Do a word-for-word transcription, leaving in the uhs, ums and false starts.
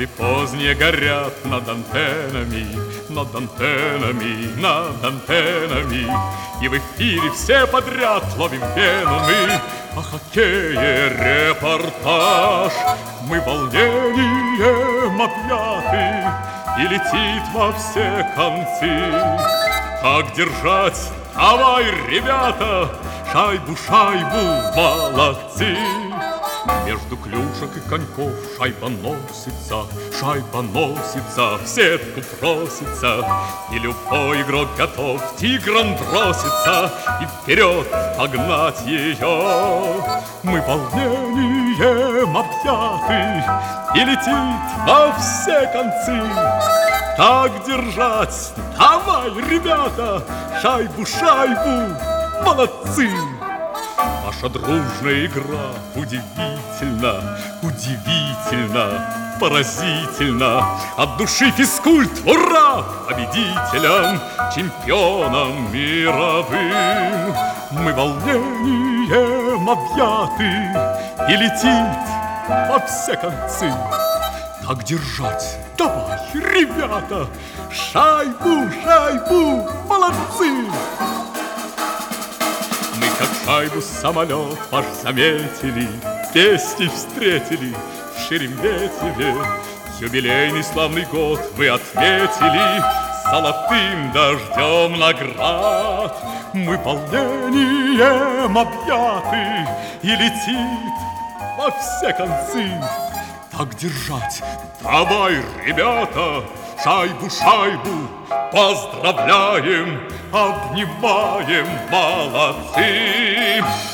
Звезды поздние горят над антеннами, над антеннами, над антеннами. И в эфире все подряд ловим пену мы. О хоккее репортаж. Мы волнением объяты, и летит во все концы. Как держать? Давай, ребята! Шайбу, шайбу, молодцы! Между клюшек и коньков шайба носится, шайба носится, в сетку просится. И любой игрок готов тигром броситься и вперед погнать ее. Мы волнением объяты, и летит во все концы. Так держать, давай, ребята, шайбу, шайбу, молодцы! Наша дружная игра удивительна, удивительна, поразительна. От души физкульт, ура, победителям, чемпионам мировым. Мы волнением объяты, и летит во все концы. Так держать, давай, ребята, шайбу, шайбу, молодцы! Мы как шайбу самолет ваш заметили, песней встретили в Шереметьеве. Юбилейный славный год вы отметили золотым дождем наград. Мы волнением объяты, и летит во все концы. Так держать, давай, ребята, шайбу, шайбу, поздравляем, обнимаем, молодцы!